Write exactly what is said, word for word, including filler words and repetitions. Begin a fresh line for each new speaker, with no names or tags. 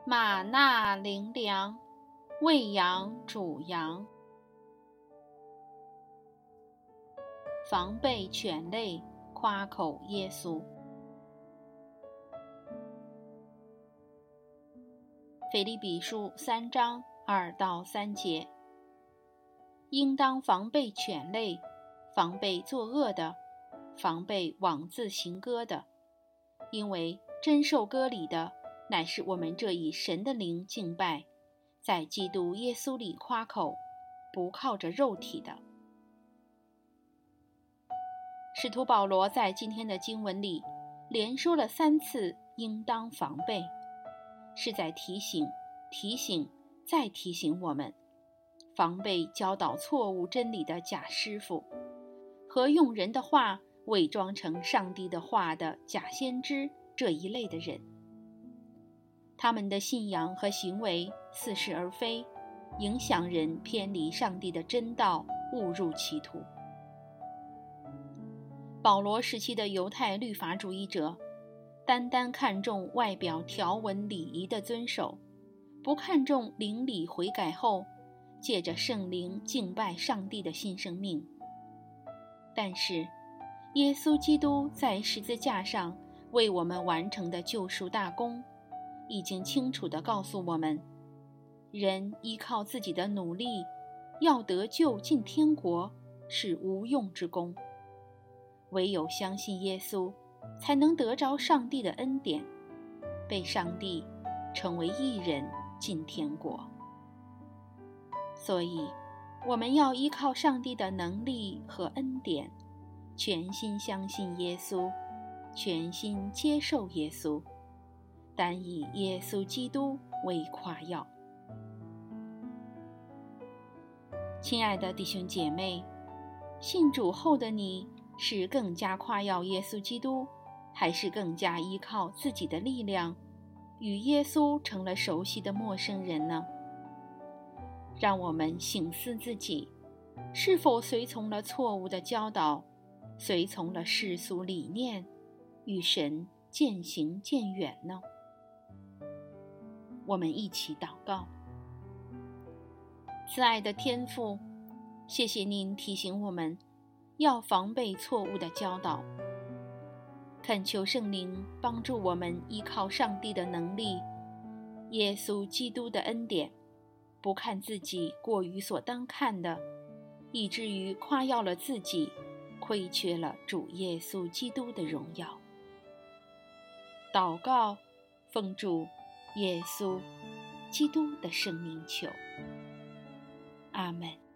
玛纳灵粮，喂养主羊。防备犬类，夸口耶稣。腓立比书三章二到三节，应当防备犬类，防备作恶的，防备妄自行割的，因为真受割礼的，乃是我们这以神的灵敬拜，在基督耶稣里夸口，不靠着肉体的。使徒保罗在今天的经文里连说了三次应当防备，是在提醒提醒再提醒我们防备教导错误真理的假师傅和用人的话伪装成上帝的话的假先知这一类的人。他们的信仰和行为似是而非，影响人偏离上帝的真道，误入歧途。保罗时期的犹太律法主义者单单看重外表条文礼仪的遵守，不看重灵里悔改后借着圣灵敬拜上帝的新生命。但是耶稣基督在十字架上为我们完成的救赎大功已经清楚地告诉我们，人依靠自己的努力要得救进天国是无用之功，唯有相信耶稣才能得着上帝的恩典，被上帝成为义人进天国。所以我们要依靠上帝的能力和恩典，全心相信耶稣，全心接受耶稣，单以耶稣基督为夸耀。亲爱的弟兄姐妹，信主后的你是更加夸耀耶稣基督，还是更加依靠自己的力量，与耶稣成了熟悉的陌生人呢？让我们省思自己，是否随从了错误的教导，随从了世俗理念，与神渐行渐远呢？我们一起祷告。慈爱的天父，谢谢您提醒我们要防备错误的教导，恳求圣灵帮助我们依靠上帝的能力，耶稣基督的恩典，不看自己过于所当看的，以至于夸耀了自己，亏缺了主耶稣基督的荣耀。祷告，奉主耶稣基督的圣名求，阿们。